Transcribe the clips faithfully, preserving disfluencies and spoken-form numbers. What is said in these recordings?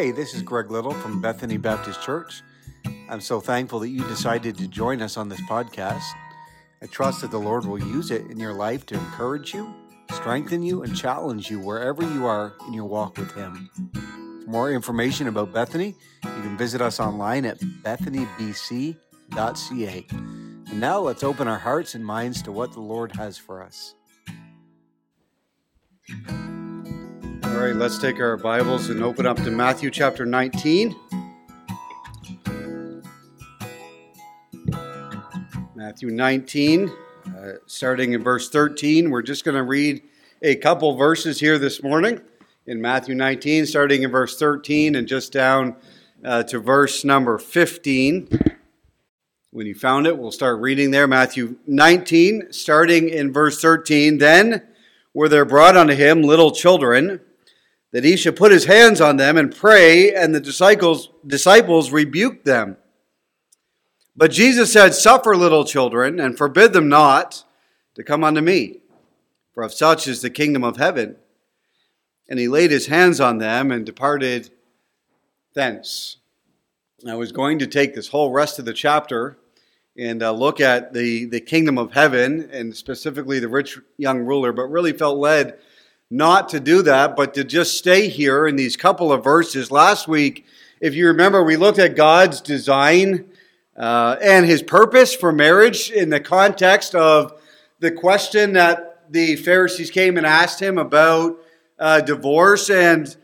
Hey, this is Greg Little from Bethany Baptist Church. I'm so thankful that you decided to join us on this podcast. I trust that the Lord will use it in your life to encourage you, strengthen you, and challenge you wherever you are in your walk with Him. For more information about Bethany, you can visit us online at bethany b c dot c a. And now let's open our hearts and minds to what the Lord has for us. All right, let's take our Bibles and open up to Matthew chapter nineteen. Matthew nineteen, uh, starting in verse thirteen. We're just going to read a couple verses here this morning in Matthew nineteen, starting in verse thirteen and just down uh, to verse number fifteen. When you found it, we'll start reading there. Matthew nineteen, starting in verse thirteen. Then were there brought unto him little children, that he should put his hands on them and pray, and the disciples disciples rebuked them. But Jesus said, Suffer little children, and forbid them not to come unto me, for of such is the kingdom of heaven. And he laid his hands on them and departed thence. I was going to take this whole rest of the chapter and uh, look at the, the kingdom of heaven, and specifically the rich young ruler, but really felt led not to do that, but to just stay here in these couple of verses. Last week, if you remember, we looked at God's design uh, and His purpose for marriage in the context of the question that the Pharisees came and asked Him about uh, divorce. And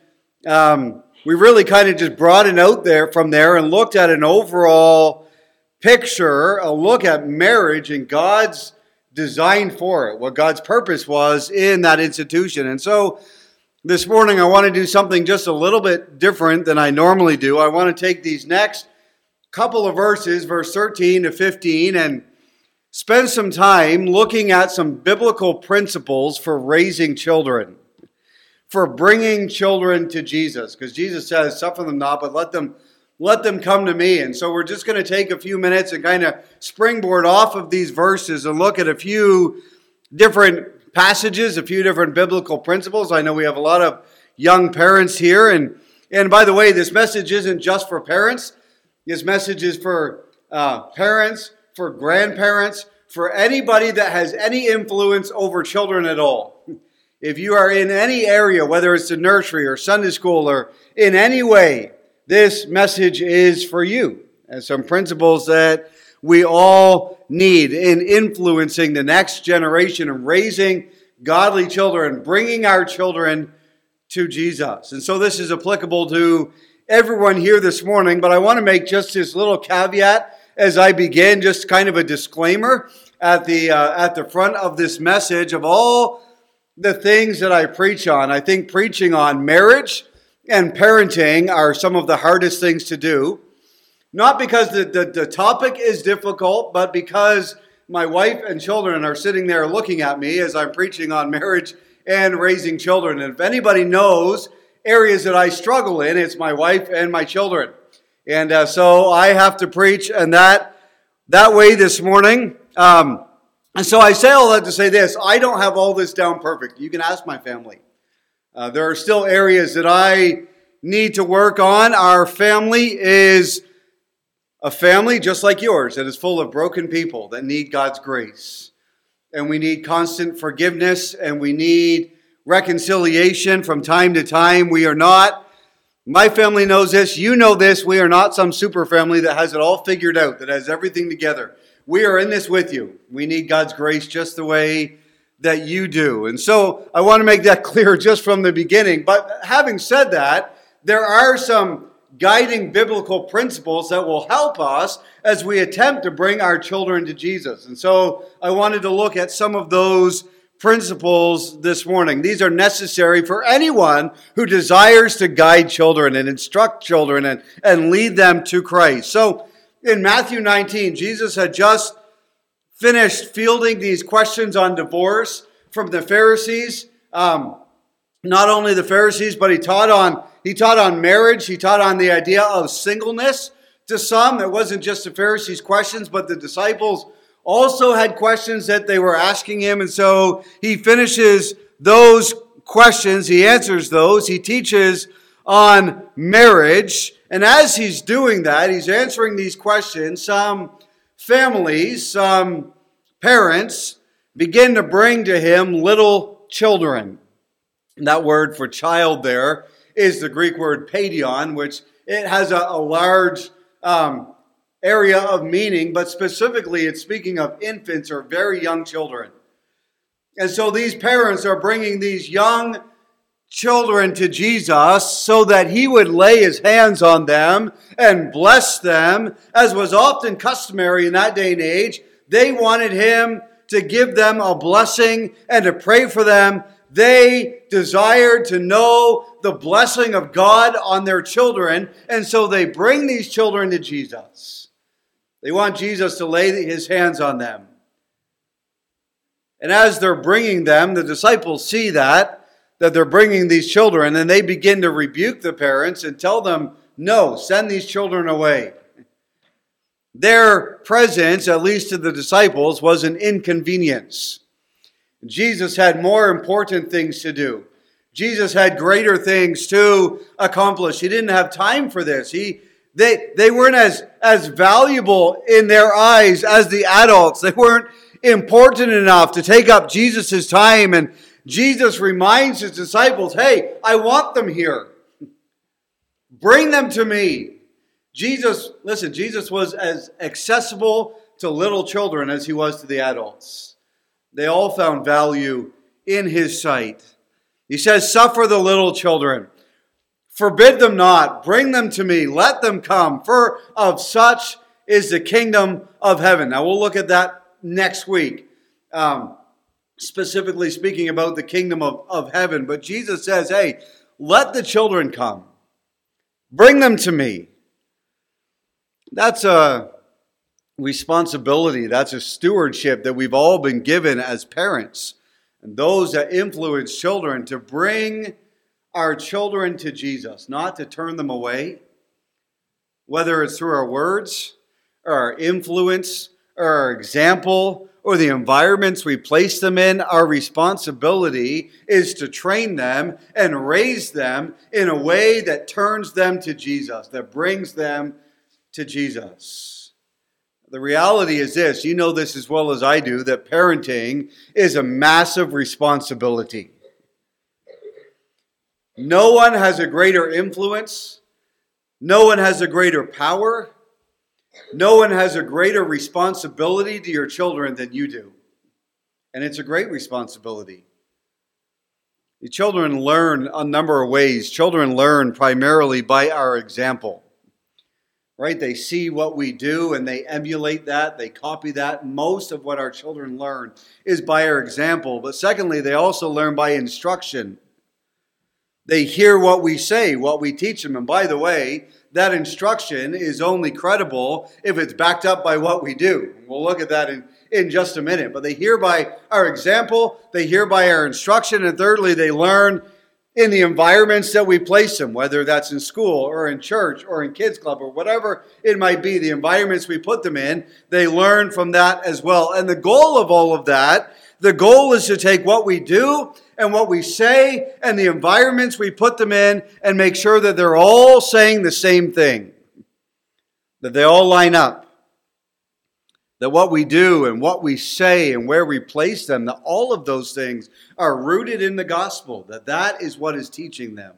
um, we really kind of just brought it out there from there and looked at an overall picture, a look at marriage and God's design for it, what God's purpose was in that institution. And so this morning I want to do something just a little bit different than I normally do. I want to take these next couple of verses, verse thirteen to fifteen, and spend some time looking at some biblical principles for raising children, for bringing children to Jesus. Because Jesus says, suffer them not, but let them Let them come to me. And so we're just going to take a few minutes and kind of springboard off of these verses and look at a few different passages, a few different biblical principles. I know we have a lot of young parents here. And, and by the way, this message isn't just for parents. This message is for uh, parents, for grandparents, for anybody that has any influence over children at all. If you are in any area, whether it's the nursery or Sunday school or in any way, this message is for you, and some principles that we all need in influencing the next generation and raising godly children, bringing our children to Jesus. And so this is applicable to everyone here this morning, but I want to make just this little caveat as I begin, just kind of a disclaimer at the uh, at the front of this message of all the things that I preach on. I think preaching on marriage and parenting are some of the hardest things to do. Not because the, the, the topic is difficult, but because my wife and children are sitting there looking at me as I'm preaching on marriage and raising children. And if anybody knows areas that I struggle in, it's my wife and my children. And uh, so I have to preach in that, that way this morning. Um, and so I say all that to say this. I don't have all this down perfect. You can ask my family. Uh, there are still areas that I need to work on. Our family is a family just like yours that is full of broken people that need God's grace. And we need constant forgiveness, and we need reconciliation from time to time. We are not, my family knows this, you know this, we are not some super family that has it all figured out, that has everything together. We are in this with you. We need God's grace just the way that you do. And so I want to make that clear just from the beginning. But having said that, there are some guiding biblical principles that will help us as we attempt to bring our children to Jesus. And so I wanted to look at some of those principles this morning. These are necessary for anyone who desires to guide children and instruct children and, and lead them to Christ. So in Matthew nineteen, Jesus had just finished fielding these questions on divorce from the Pharisees. Um, not only the Pharisees, but he taught on he taught on marriage. He taught on the idea of singleness to some. It wasn't just the Pharisees' questions, but the disciples also had questions that they were asking him. And so he finishes those questions. He answers those. He teaches on marriage. And as he's doing that, he's answering these questions. Some families, some parents begin to bring to him little children. And that word for child there is the Greek word paidion, which it has a, a large um, area of meaning, but specifically it's speaking of infants or very young children. And so these parents are bringing these young children to Jesus so that he would lay his hands on them and bless them, as was often customary in that day and age. They wanted him to give them a blessing and to pray for them. They desired to know the blessing of God on their children, and so they bring these children to Jesus. They want Jesus to lay his hands on them. And as they're bringing them, the disciples see that, that they're bringing these children, and they begin to rebuke the parents and tell them, no, send these children away. Their presence, at least to the disciples, was an inconvenience. Jesus had more important things to do. Jesus had greater things to accomplish. He didn't have time for this. He, they, they weren't as, as valuable in their eyes as the adults. They weren't important enough to take up Jesus' time. And Jesus reminds his disciples, hey, I want them here. Bring them to me. Jesus, listen, Jesus was as accessible to little children as he was to the adults. They all found value in his sight. He says, suffer the little children. Forbid them not. Bring them to me. Let them come. For of such is the kingdom of heaven. Now we'll look at that next week. Um, specifically speaking about the kingdom of, of heaven. But Jesus says, hey, let the children come. Bring them to me. That's a responsibility. That's a stewardship that we've all been given as parents and those that influence children, to bring our children to Jesus, not to turn them away, whether it's through our words or our influence or our example or the environments we place them in. Our responsibility is to train them and raise them in a way that turns them to Jesus, that brings them to Jesus. The reality is this, you know this as well as I do, that parenting is a massive responsibility. No one has a greater influence. No one has a greater power. No one has a greater responsibility to your children than you do. And it's a great responsibility. The children learn a number of ways. Children learn primarily by our example. Right? They see what we do and they emulate that. They copy that. Most of what our children learn is by our example. But secondly, they also learn by instruction. They hear what we say, what we teach them. And by the way, that instruction is only credible if it's backed up by what we do. We'll look at that in, in just a minute. But they hear by our example. They hear by our instruction. And thirdly, they learn in the environments that we place them, whether that's in school or in church or in kids club or whatever it might be, the environments we put them in, they learn from that as well. And the goal of all of that, the goal is to take what we do and what we say and the environments we put them in and make sure that they're all saying the same thing, that they all line up. That what we do and what we say and where we place them, that all of those things are rooted in the gospel, that that is what is teaching them.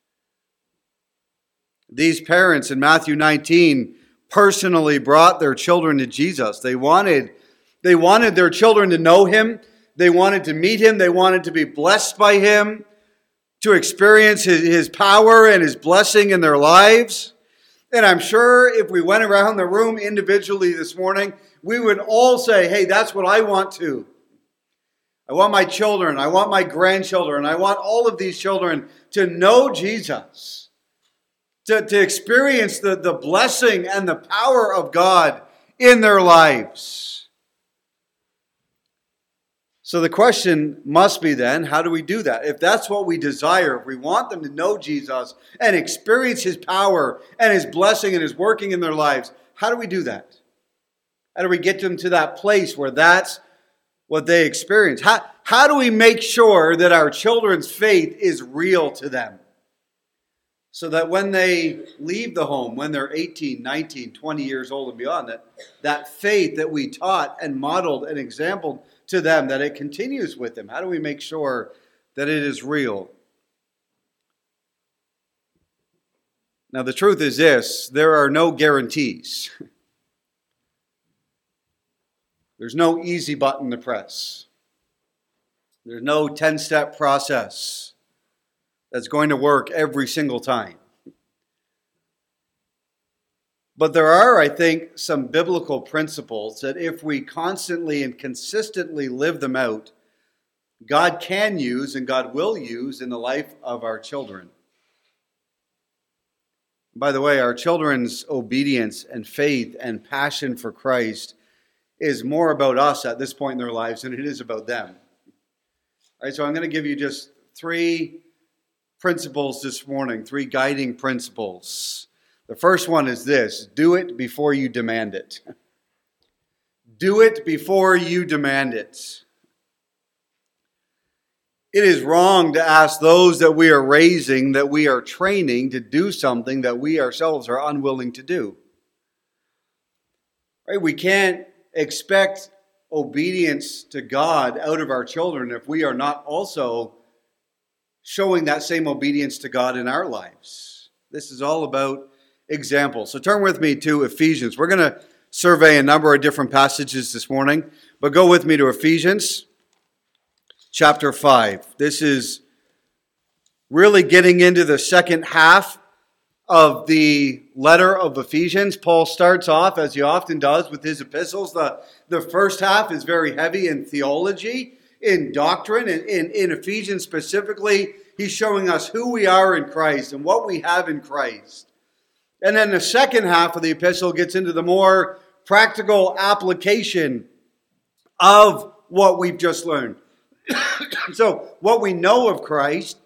These parents in Matthew nineteen personally brought their children to Jesus. They wanted, they wanted their children to know him. They wanted to meet him. They wanted to be blessed by him, to experience his, his power and his blessing in their lives. And I'm sure if we went around the room individually this morning, we would all say, hey, that's what I want too. I want my children, I want my grandchildren, I want all of these children to know Jesus, to, to experience the, the blessing and the power of God in their lives. So the question must be then, how do we do that? If that's what we desire, if we want them to know Jesus and experience his power and his blessing and his working in their lives, how do we do that? How do we get them to that place where that's what they experience? How, how do we make sure that our children's faith is real to them? So that when they leave the home, when they're eighteen, nineteen, twenty years old and beyond, that, that faith that we taught and modeled and exampled to them, that it continues with them. How do we make sure that it is real? Now, the truth is this: there are no guarantees. There's no easy button to press. There's no ten-step process that's going to work every single time. But there are, I think, some biblical principles that if we constantly and consistently live them out, God can use and God will use in the life of our children. By the way, our children's obedience and faith and passion for Christ is more about us at this point in their lives than it is about them. All right, so I'm going to give you just three principles this morning, three guiding principles. The first one is this: do it before you demand it. Do it before you demand it. It is wrong to ask those that we are raising, that we are training, to do something that we ourselves are unwilling to do. Right? We can't expect obedience to God out of our children if we are not also showing that same obedience to God in our lives. This is all about example. So turn with me to Ephesians. We're going to survey a number of different passages this morning, but go with me to Ephesians chapter five. This is really getting into the second half of the letter of Ephesians. Paul starts off, as he often does with his epistles. The, the first half is very heavy in theology, in doctrine. In, in, in Ephesians specifically, he's showing us who we are in Christ and what we have in Christ. And then the second half of the epistle gets into the more practical application of what we've just learned. So what we know of Christ,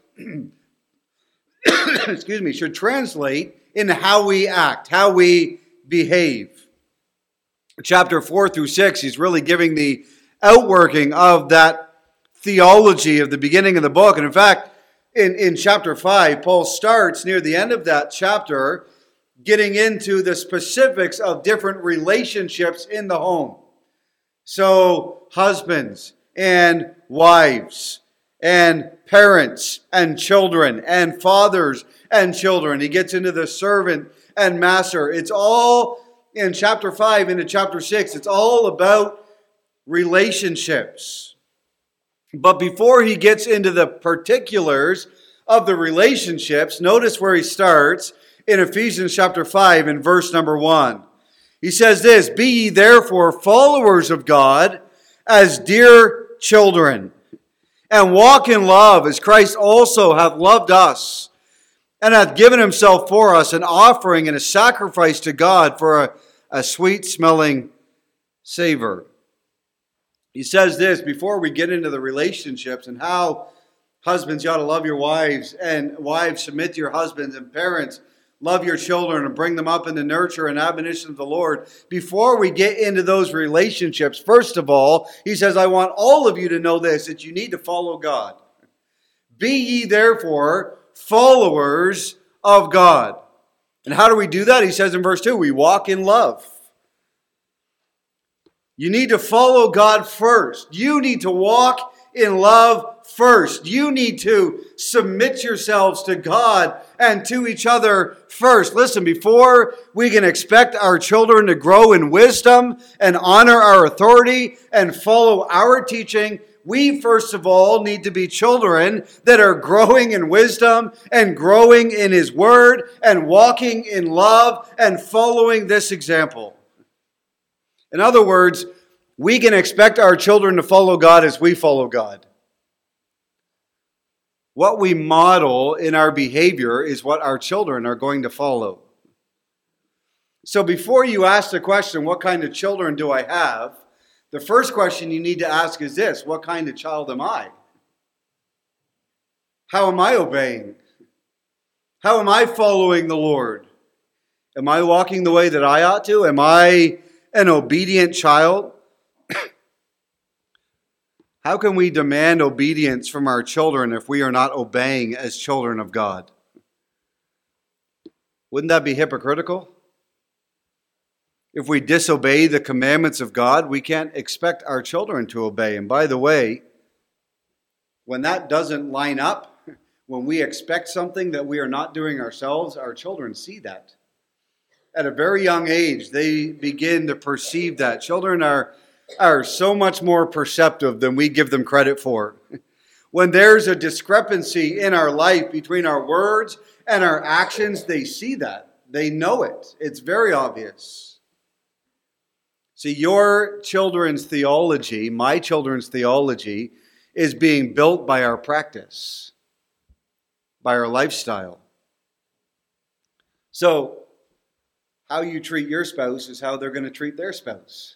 excuse me, should translate into how we act, how we behave. Chapter four through six, he's really giving the outworking of that theology of the beginning of the book. And in fact, in, in chapter five, Paul starts near the end of that chapter getting into the specifics of different relationships in the home. So husbands and wives and parents and children and fathers and children. He gets into the servant and master. It's all in chapter five into chapter six. It's all about relationships. But before he gets into the particulars of the relationships, notice where he starts in Ephesians chapter five and verse number one. He says this: "Be ye therefore followers of God as dear children, and walk in love as Christ also hath loved us, and hath given himself for us, an offering and a sacrifice to God for a, a sweet-smelling savor." He says this before we get into the relationships and how husbands, you ought to love your wives, and wives, submit to your husbands, and parents, love your children and bring them up in the nurture and admonition of the Lord. Before we get into those relationships, first of all, he says, I want all of you to know this, that you need to follow God. Be ye therefore followers of God. And how do we do that? He says in verse two, we walk in love. You need to follow God first. You need to walk in love first. You need to submit yourselves to God and to each other first. Listen, before we can expect our children to grow in wisdom and honor our authority and follow our teaching, we first of all need to be children that are growing in wisdom and growing in His Word and walking in love and following this example. In other words, we can expect our children to follow God as we follow God. What we model in our behavior is what our children are going to follow. So before you ask the question, what kind of children do I have? The first question you need to ask is this: what kind of child am I? How am I obeying? How am I following the Lord? Am I walking the way that I ought to? Am I an obedient child? How can we demand obedience from our children if we are not obeying as children of God? Wouldn't that be hypocritical? If we disobey the commandments of God, we can't expect our children to obey. And by the way, when that doesn't line up, when we expect something that we are not doing ourselves, our children see that. At a very young age, they begin to perceive that. Children are, are so much more perceptive than we give them credit for. When there's a discrepancy in our life between our words and our actions, they see that. They know it. It's very obvious. See, your children's theology, my children's theology, is being built by our practice, by our lifestyle. So, how you treat your spouse is how they're going to treat their spouse.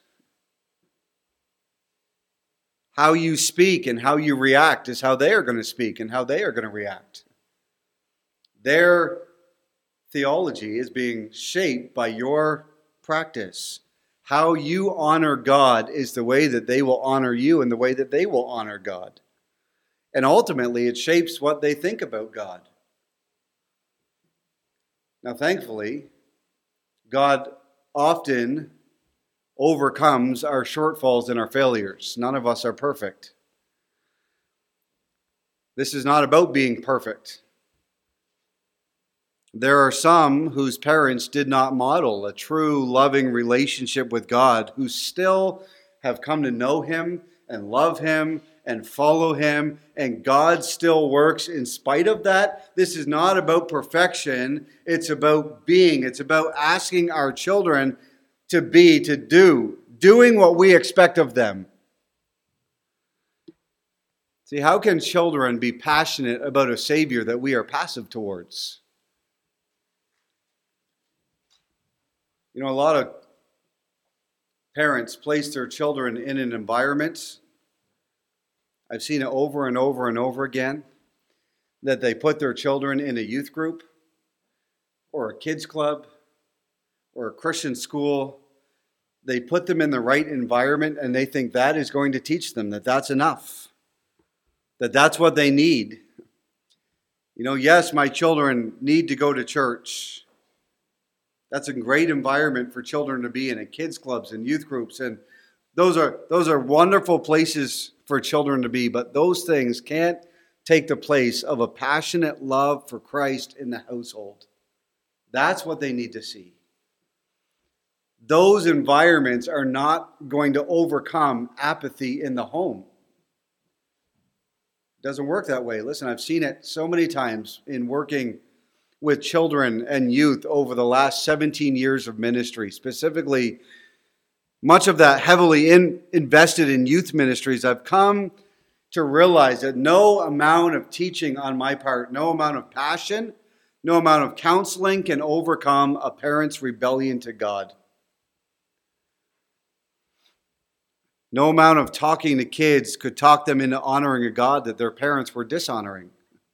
How you speak and how you react is how they are going to speak and how they are going to react. Their theology is being shaped by your practice. How you honor God is the way that they will honor you and the way that they will honor God. And ultimately, it shapes what they think about God. Now, thankfully, God often overcomes our shortfalls and our failures. None of us are perfect. This is not about being perfect. There are some whose parents did not model a true loving relationship with God, who still have come to know Him and love Him and follow Him, and God still works in spite of that. This is not about perfection. It's about being. It's about asking our children to be, to do, doing what we expect of them. See, how can children be passionate about a Savior that we are passive towards? You know, a lot of parents place their children in an environment, I've seen it over and over and over again, that they put their children in a youth group or a kids club or a Christian school. They put them in the right environment and they think that is going to teach them, that that's enough, that that's what they need. You know, yes, my children need to go to church. That's a great environment for children to be in, at kids clubs and youth groups, and those are those are wonderful places for children to be, but those things can't take the place of a passionate love for Christ in the household. That's what they need to see. Those environments are not going to overcome apathy in the home. It doesn't work that way. Listen, I've seen it so many times in working with children and youth over the last seventeen years of ministry, specifically much of that heavily in, invested in youth ministries. I've come to realize that no amount of teaching on my part, no amount of passion, no amount of counseling can overcome a parent's rebellion to God. No amount of talking to kids could talk them into honoring a God that their parents were dishonoring.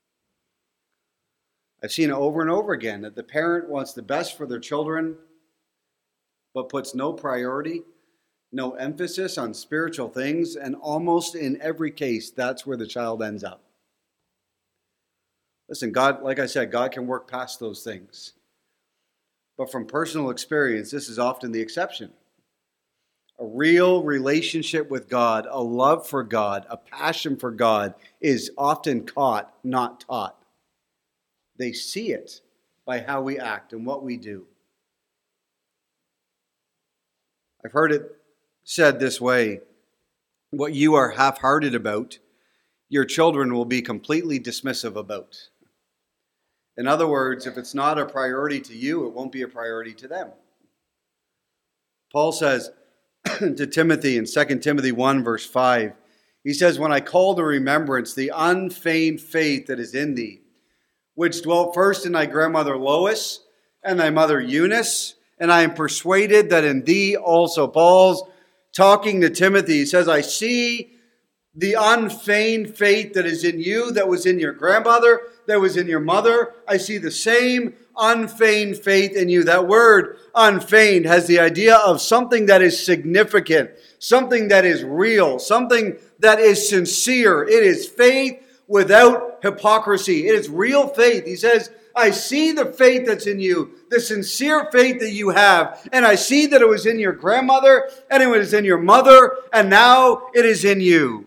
I've seen it over and over again that the parent wants the best for their children, but puts no priority, no emphasis on spiritual things, and almost in every case, that's where the child ends up. Listen, God, like I said, God can work past those things. But from personal experience, this is often the exception. A real relationship with God, a love for God, a passion for God is often caught, not taught. They see it by how we act and what we do. I've heard it said this way: what you are half-hearted about, your children will be completely dismissive about. In other words, if it's not a priority to you, it won't be a priority to them. Paul says to Timothy in Second Timothy one, verse five, he says, when I call to remembrance the unfeigned faith that is in thee, which dwelt first in thy grandmother Lois and thy mother Eunice, and I am persuaded that in thee also. Paul's talking to Timothy. He says, I see the unfeigned faith that is in you, that was in your grandmother, that was in your mother. I see the same unfeigned faith in you. That word unfeigned has the idea of something that is significant, something that is real, something that is sincere. It is faith without hypocrisy. It is real faith. He says, I see the faith that's in you, the sincere faith that you have. And I see that it was in your grandmother, and it was in your mother, and now it is in you.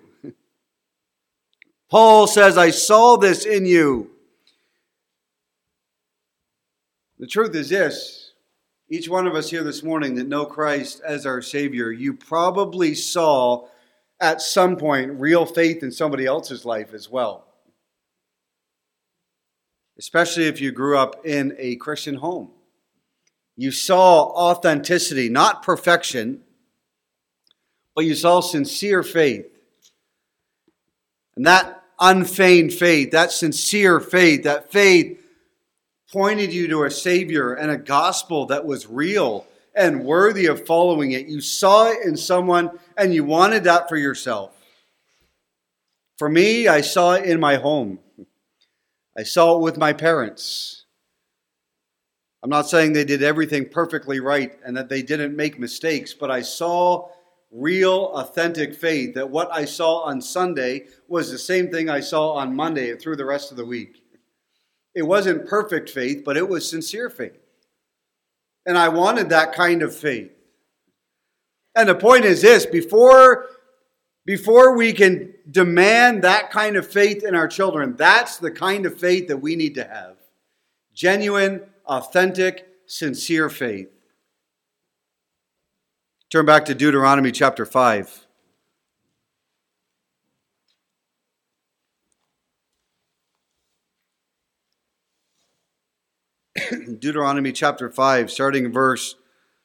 Paul says, I saw this in you. The truth is this, each one of us here this morning that know Christ as our Savior, you probably saw at some point real faith in somebody else's life as well. Especially if you grew up in a Christian home. You saw authenticity, not perfection, but you saw sincere faith. And that unfeigned faith, that sincere faith, that faith pointed you to a Savior and a gospel that was real and worthy of following it. You saw it in someone and you wanted that for yourself. For me, I saw it in my home. I saw it with my parents. I'm not saying they did everything perfectly right and that they didn't make mistakes, but I saw real, authentic faith, that what I saw on Sunday was the same thing I saw on Monday and through the rest of the week. It wasn't perfect faith, but it was sincere faith. And I wanted that kind of faith. And the point is this, before, before we can demand that kind of faith in our children, that's the kind of faith that we need to have. Genuine, authentic, sincere faith. Turn back to Deuteronomy chapter five. Deuteronomy chapter five, starting in verse,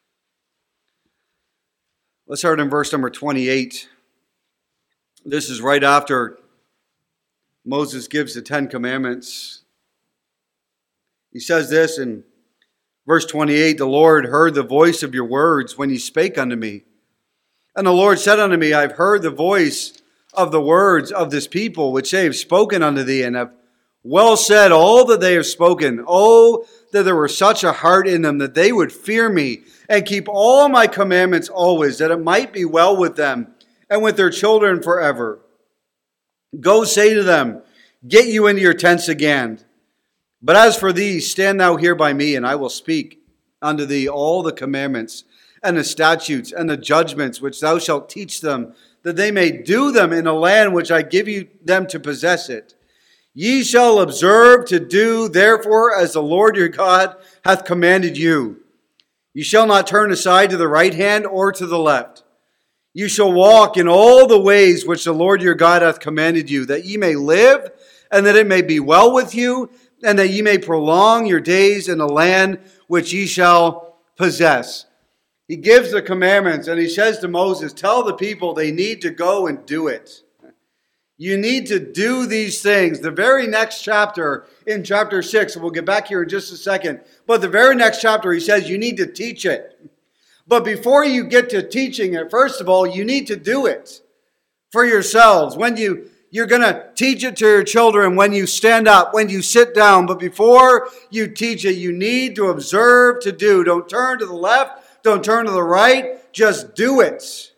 let's start in verse number twenty-eight. This is right after Moses gives the Ten Commandments. He says this in verse twenty-eight, the Lord heard the voice of your words when ye spake unto me. And the Lord said unto me, I've heard the voice of the words of this people, which they have spoken unto thee, and have well said all that they have spoken. Oh, that there were such a heart in them, that they would fear me, and keep all my commandments always, that it might be well with them, and with their children forever. Go say to them, get you into your tents again. But as for thee, stand thou here by me, and I will speak unto thee all the commandments, and the statutes, and the judgments, which thou shalt teach them, that they may do them in a land which I give you them to possess it. Ye shall observe to do, therefore, as the Lord your God hath commanded you. You shall not turn aside to the right hand or to the left. You shall walk in all the ways which the Lord your God hath commanded you, that ye may live, and that it may be well with you, and that ye may prolong your days in the land which ye shall possess. He gives the commandments, and he says to Moses, tell the people they need to go and do it. You need to do these things. The very next chapter, in chapter six, and we'll get back here in just a second, but the very next chapter he says you need to teach it. But before you get to teaching it, first of all, you need to do it for yourselves. When you, you're going to teach it to your children, when you stand up, when you sit down, but before you teach it, you need to observe to do. Don't turn to the left, don't turn to the right, just do it.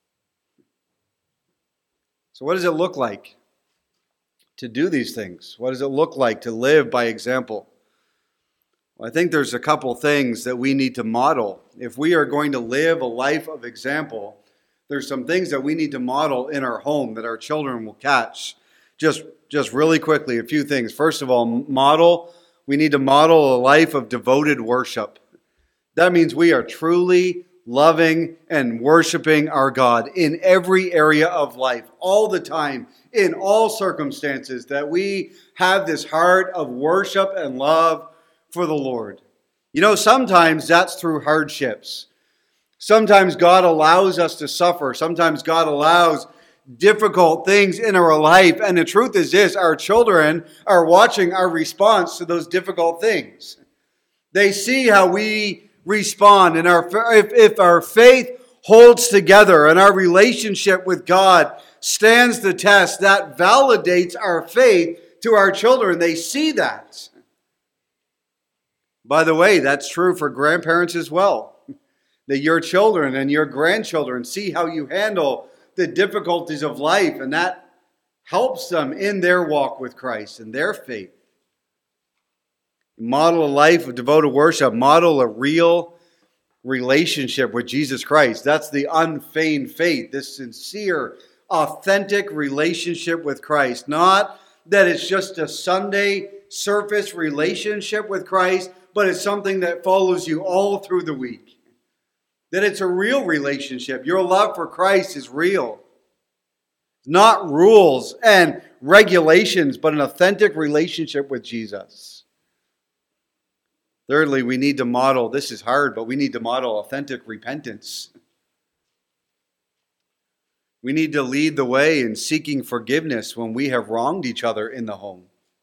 So what does it look like to do these things? What does it look like to live by example? Well, I think there's a couple things that we need to model. If we are going to live a life of example, there's some things that we need to model in our home that our children will catch. Just, just really quickly, a few things. First of all, model. We need to model a life of devoted worship. That means we are truly loving and worshiping our God in every area of life, all the time, in all circumstances, that we have this heart of worship and love for the Lord. You know, sometimes that's through hardships. Sometimes God allows us to suffer. Sometimes God allows difficult things in our life. And the truth is this, our children are watching our response to those difficult things. They see how we respond, and our if, if our faith holds together and our relationship with God stands the test, that validates our faith to our children. They see that. By the way, that's true for grandparents as well. That your children and your grandchildren see how you handle the difficulties of life, and that helps them in their walk with Christ and their faith. Model a life of devoted worship. Model a real relationship with Jesus Christ. That's the unfeigned faith, this sincere, authentic relationship with Christ. Not that it's just a Sunday surface relationship with Christ, but it's something that follows you all through the week. That it's a real relationship. Your love for Christ is real. Not rules and regulations, but an authentic relationship with Jesus. Thirdly, we need to model, this is hard, but we need to model authentic repentance. We need to lead the way in seeking forgiveness when we have wronged each other in the home.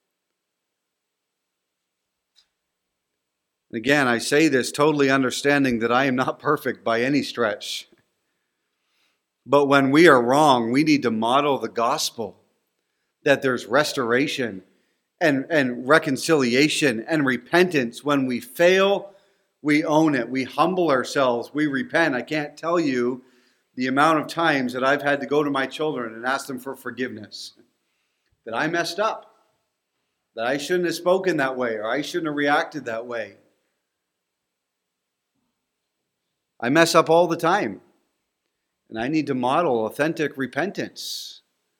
Again, I say this totally understanding that I am not perfect by any stretch. But when we are wrong, we need to model the gospel, that there's restoration and, and reconciliation and repentance. When we fail, we own it. We humble ourselves. We repent. I can't tell you the amount of times that I've had to go to my children and ask them for forgiveness. That I messed up. That I shouldn't have spoken that way, or I shouldn't have reacted that way. I mess up all the time. And I need to model authentic repentance.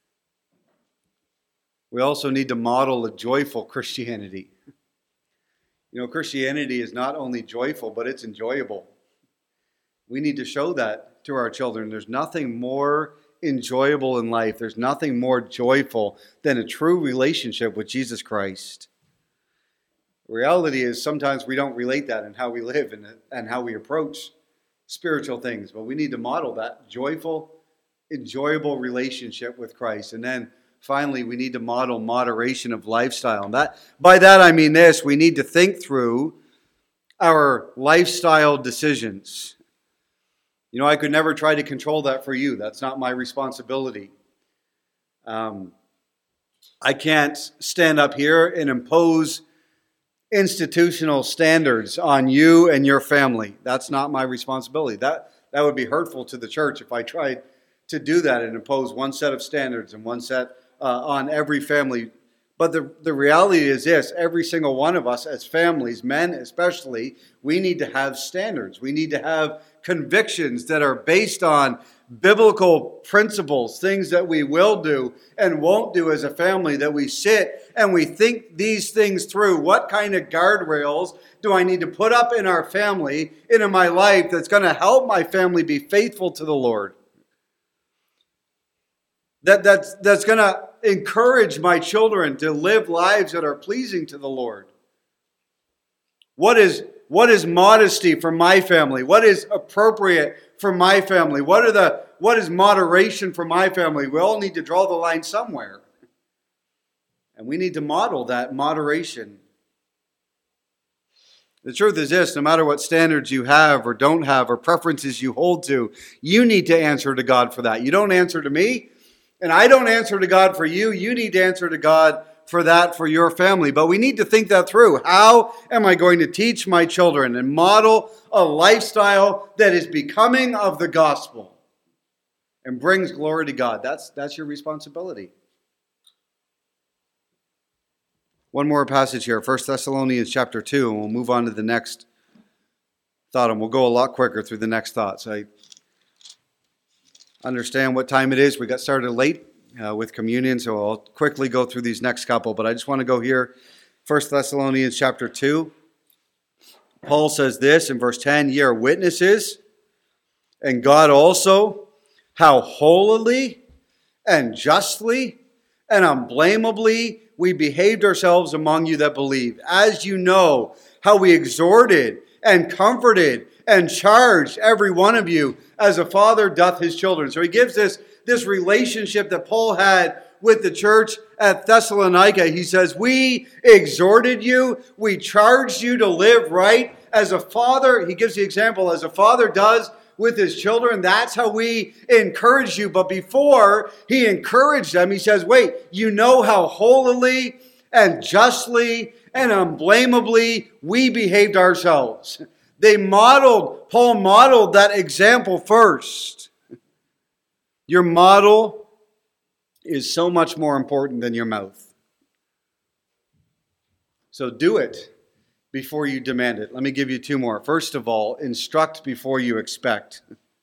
We also need to model a joyful Christianity. You know, Christianity is not only joyful, but it's enjoyable. We need to show that to our children. There's nothing more enjoyable in life. There's nothing more joyful than a true relationship with Jesus Christ. The reality is sometimes we don't relate that in how we live and, and how we approach spiritual things, but we need to model that joyful, enjoyable relationship with Christ. And then finally, we need to model moderation of lifestyle. And that, by that I mean this: we need to think through our lifestyle decisions. You know, I could never try to control that for you. That's not my responsibility. Um, I can't stand up here and impose institutional standards on you and your family. That's not my responsibility. That that would be hurtful to the church if I tried to do that and impose one set of standards and one set uh, on every family. But the, the reality is this: every single one of us as families, men especially, we need to have standards. We need to have convictions that are based on biblical principles, things that we will do and won't do as a family, that we sit and we think these things through. What kind of guardrails do I need to put up in our family, in my life, that's going to help my family be faithful to the Lord? That, that's, that's going to encourage my children to live lives that are pleasing to the Lord. What is, what is modesty for my family? What is appropriate for my family? What are the what is moderation for my family? We all need to draw the line somewhere. And we need to model that moderation. The truth is this: no matter what standards you have or don't have or preferences you hold to, you need to answer to God for that. You don't answer to me, and I don't answer to God for you. You need to answer to God for that for your family. But we need to think that through. How am I going to teach my children and model a lifestyle that is becoming of the gospel and brings glory to God? That's, that's your responsibility. One more passage here, First Thessalonians chapter two, and we'll move on to the next thought, and we'll go a lot quicker through the next thoughts. I understand what time it is. We got started late Uh, with communion, so I'll quickly go through these next couple, but I just want to go here. First Thessalonians chapter two. Paul says this in verse ten: "Ye are witnesses, and God also, how holily and justly and unblameably we behaved ourselves among you that believe, as you know how we exhorted and comforted and charged every one of you as a father doth his children." So he gives this This relationship that Paul had with the church at Thessalonica. He says, we exhorted you, we charged you to live right as a father. He gives the example as a father does with his children. That's how we encourage you. But before he encouraged them, he says, wait, you know how holily and justly and unblameably we behaved ourselves. They modeled, Paul modeled that example first. Your model is so much more important than your mouth. So do it before you demand it. Let me give you two more. First of all, instruct before you expect.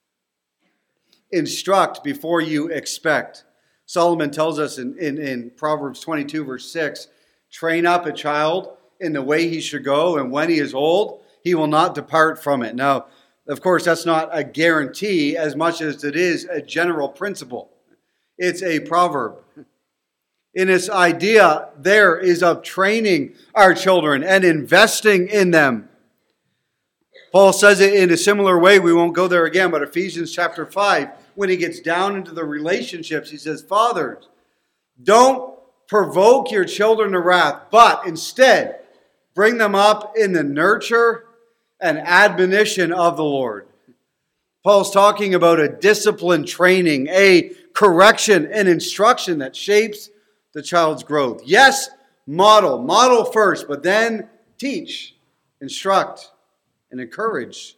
Instruct before you expect. Solomon tells us in, in, in Proverbs twenty-two, verse six, train up a child in the way he should go, and when he is old, he will not depart from it. Now, of course, that's not a guarantee as much as it is a general principle. It's a proverb. In its idea, there is of training our children and investing in them. Paul says it in a similar way. We won't go there again, but Ephesians chapter five, when he gets down into the relationships, he says, fathers, don't provoke your children to wrath, but instead bring them up in the nurture and admonition of the Lord. Paul's talking about a discipline training, a correction and instruction that shapes the child's growth. Yes, model. Model first, but then teach, instruct, and encourage.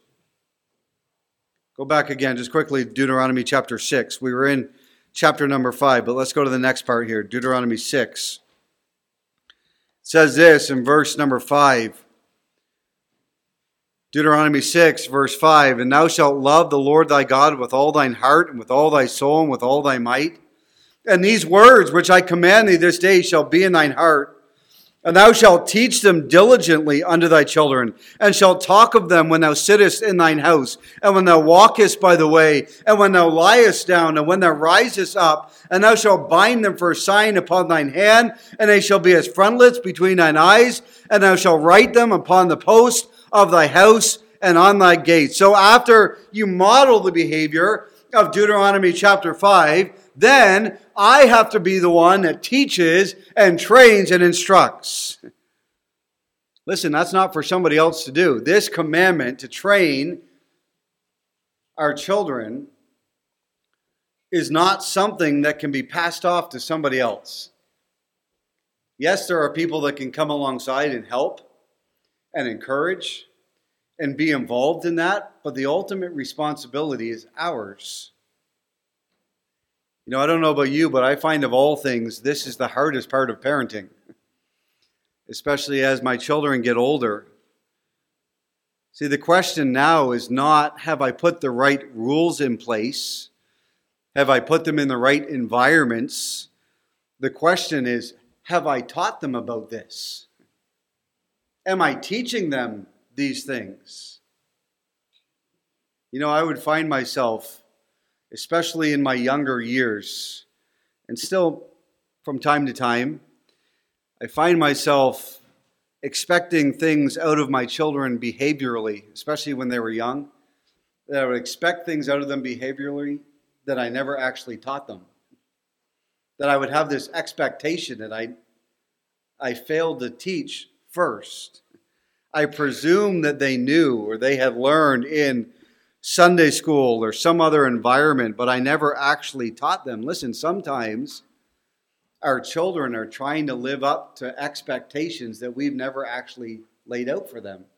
Go back again, just quickly, Deuteronomy chapter six. We were in chapter number five, but let's go to the next part here, Deuteronomy six. It says this in verse number five. Deuteronomy six, verse five, and thou shalt love the Lord thy God with all thine heart, and with all thy soul, and with all thy might. And these words which I command thee this day shall be in thine heart. And thou shalt teach them diligently unto thy children, and shalt talk of them when thou sittest in thine house, and when thou walkest by the way, and when thou liest down, and when thou risest up, and thou shalt bind them for a sign upon thine hand, and they shall be as frontlets between thine eyes, and thou shalt write them upon the post of thy house and on thy gates. So after you model the behavior of Deuteronomy chapter five, then I have to be the one that teaches and trains and instructs. Listen, that's not for somebody else to do. This commandment to train our children is not something that can be passed off to somebody else. Yes, there are people that can come alongside and help and encourage and be involved in that, but the ultimate responsibility is ours. You know, I don't know about you, but I find of all things, this is the hardest part of parenting, especially as my children get older. See, the question now is not, have I put the right rules in place? Have I put them in the right environments? The question is, have I taught them about this? Am I teaching them these things? You know, I would find myself, especially in my younger years, and still from time to time, I find myself expecting things out of my children behaviorally, especially when they were young, that I would expect things out of them behaviorally that I never actually taught them. That I would have this expectation that I, I failed to teach first. I presume that they knew or they had learned in Sunday school or some other environment, but I never actually taught them. Listen, sometimes our children are trying to live up to expectations that we've never actually laid out for them.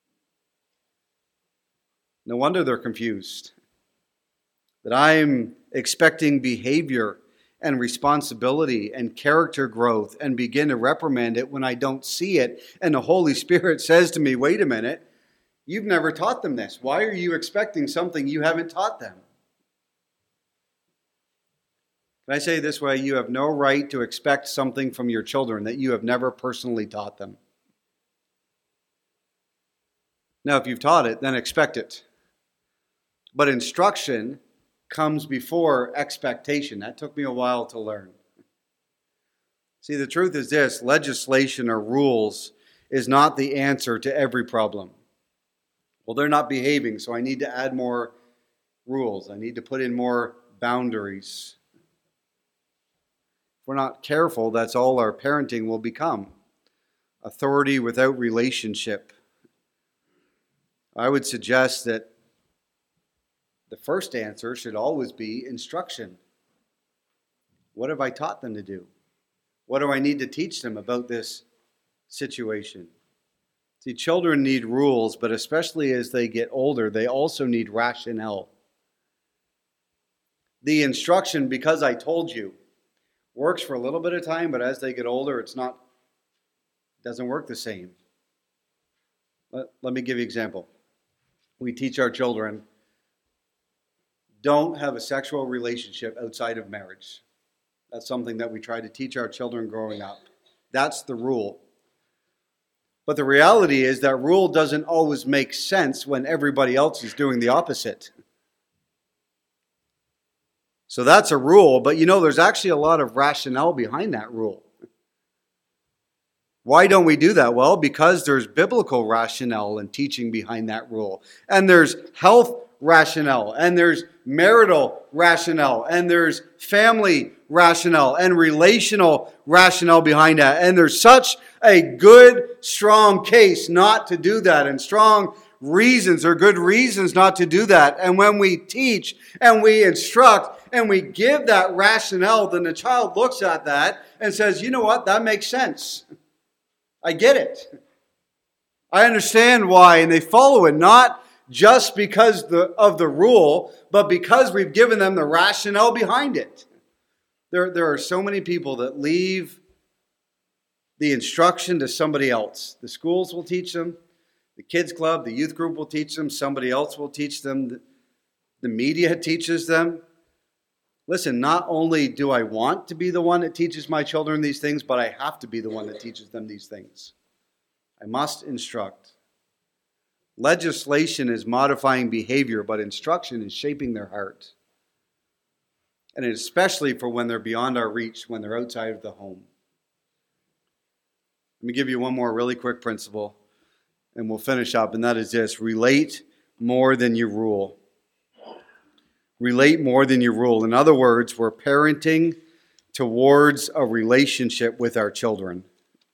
No wonder they're confused. That I'm expecting behavior and responsibility and character growth and begin to reprimand it when I don't see it. And the Holy Spirit says to me, wait a minute, you've never taught them this. Why are you expecting something you haven't taught them? Can I say it this way? You have no right to expect something from your children that you have never personally taught them. Now, if you've taught it, then expect it. But instruction comes before expectation. That took me a while to learn. See, the truth is this: legislation or rules is not the answer to every problem. Well, they're not behaving, so I need to add more rules. I need to put in more boundaries. If we're not careful, that's all our parenting will become. Authority without relationship. I would suggest that the first answer should always be instruction. What have I taught them to do? What do I need to teach them about this situation? See, children need rules, but especially as they get older, they also need rationale. The instruction, because I told you, Works for a little bit of time, but as they get older, it's not, doesn't work the same. Let, let me give you an example. We teach our children, don't have a sexual relationship outside of marriage. That's something that we try to teach our children growing up. That's the rule. But the reality is that rule doesn't always make sense when everybody else is doing the opposite. So that's a rule, but you know, there's actually a lot of rationale behind that rule. Why don't we do that? Well, because there's biblical rationale and teaching behind that rule. And there's health rationale, and there's marital rationale, and there's family rationale, and relational rationale behind that. And there's such a good, strong case not to do that, and strong reasons or good reasons not to do that. And when we teach and we instruct and we give that rationale, then the child looks at that and says, you know what, that makes sense. I get it. I understand why, and they follow it, not just because the, of the rule, but because we've given them the rationale behind it. There, there are so many people that leave the instruction to somebody else. The schools will teach them, the kids club, the youth group will teach them, somebody else will teach them, the media teaches them. Listen, not only do I want to be the one that teaches my children these things, but I have to be the one that teaches them these things. I must instruct. Legislation is modifying behavior, but instruction is shaping their heart. And especially for when they're beyond our reach, when they're outside of the home. Let me give you one more really quick principle, and we'll finish up, and that is this: relate more than you rule. Relate more than you rule. In other words, we're parenting towards a relationship with our children.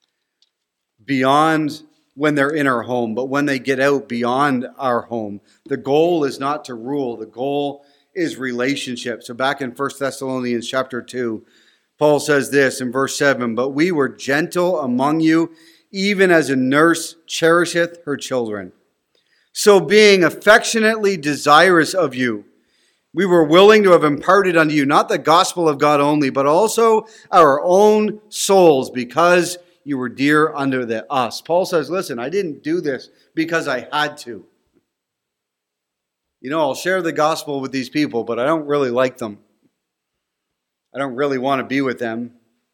Beyond when they're in our home, but when they get out beyond our home. The goal is not to rule. The goal is relationship. So back in First Thessalonians chapter two, Paul says this in verse seven, but we were gentle among you, even as a nurse cherisheth her children. So being affectionately desirous of you, we were willing to have imparted unto you not the gospel of God only, but also our own souls, because you were dear unto the us. Paul says, listen, I didn't do this because I had to. You know, I'll share the gospel with these people, but I don't really like them. I don't really want to be with them.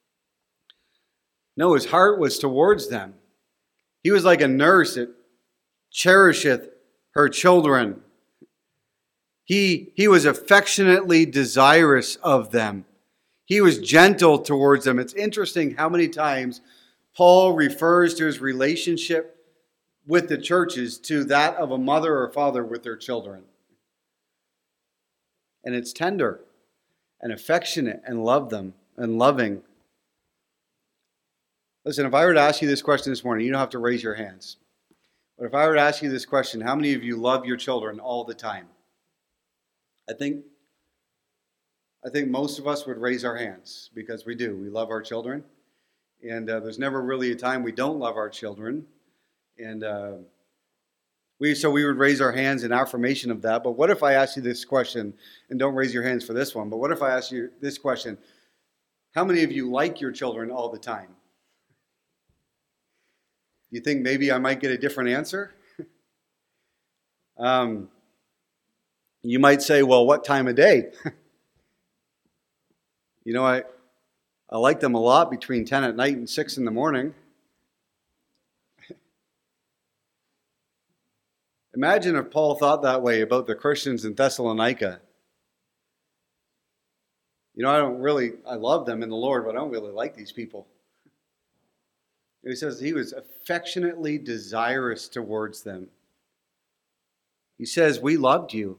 No, his heart was towards them. He was like a nurse that cherisheth her children. He, he was affectionately desirous of them. He was gentle towards them. It's interesting how many times Paul refers to his relationship with the churches to that of a mother or father with their children. And it's tender and affectionate and love them and loving. Listen, if I were to ask you this question this morning, you don't have to raise your hands. But if I were to ask you this question, how many of you love your children all the time? I think, I think most of us would raise our hands because we do. We love our children. And uh, there's never really a time we don't love our children. And uh, we so we would raise our hands in affirmation of that. But what if I ask you this question, and don't raise your hands for this one, but what if I ask you this question? How many of you like your children all the time? You think maybe I might get a different answer? um, you might say, well, what time of day? you know, I... I like them a lot between ten at night and six in the morning. Imagine if Paul thought that way about the Christians in Thessalonica. You know, I don't really, I love them in the Lord, but I don't really like these people. He says he was affectionately desirous towards them. He says, we loved you.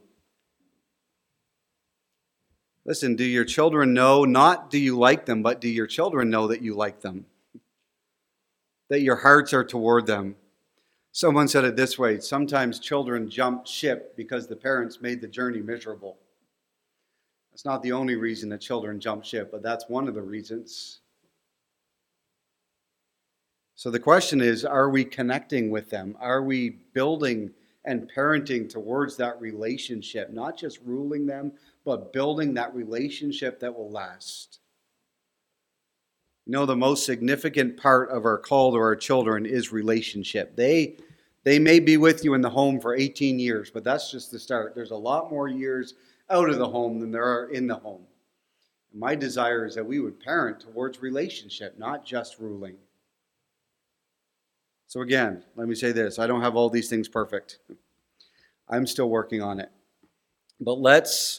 Listen, do your children know, not do you like them, but do your children know that you like them? That your hearts are toward them? Someone said it this way: sometimes children jump ship because the parents made the journey miserable. That's not the only reason that children jump ship, but that's one of the reasons. So the question is, are we connecting with them? Are we building and parenting towards that relationship? Not just ruling them, but building that relationship that will last. You know, the most significant part of our call to our children is relationship. They they may be with you in the home for eighteen years, but that's just the start. There's a lot more years out of the home than there are in the home. And my desire is that we would parent towards relationship, not just ruling. So again, let me say this. I don't have all these things perfect. I'm still working on it. But let's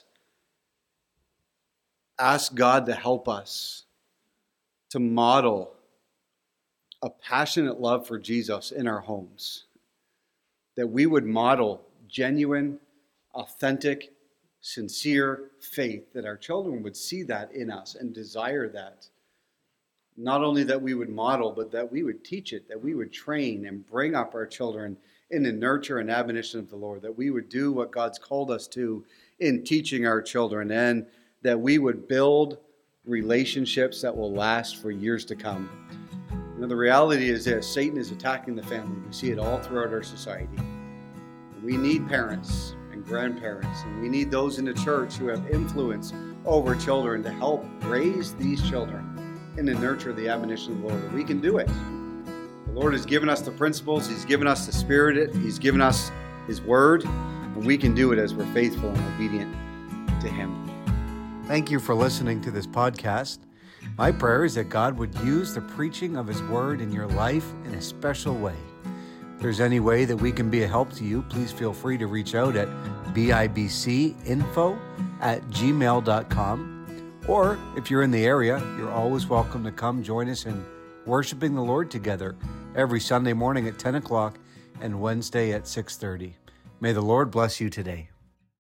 ask God to help us to model a passionate love for Jesus in our homes. That we would model genuine, authentic, sincere faith. That our children would see that in us and desire that. Not only that we would model, but that we would teach it. That we would train and bring up our children in the nurture and admonition of the Lord. That we would do what God's called us to in teaching our children. And that we would build relationships that will last for years to come. You know, the reality is this: Satan is attacking the family. We see it all throughout our society. We need parents and grandparents, and we need those in the church who have influence over children to help raise these children in the nurture of the admonition of the Lord. We can do it. The Lord has given us the principles. He's given us the Spirit. He's given us His Word, and we can do it as we're faithful and obedient to Him. Thank you for listening to this podcast. My prayer is that God would use the preaching of His Word in your life in a special way. If there's any way that we can be a help to you, please feel free to reach out at bibcinfo at gmail dot com. Or if you're in the area, you're always welcome to come join us in worshiping the Lord together every Sunday morning at ten o'clock and Wednesday at six thirty. May the Lord bless you today.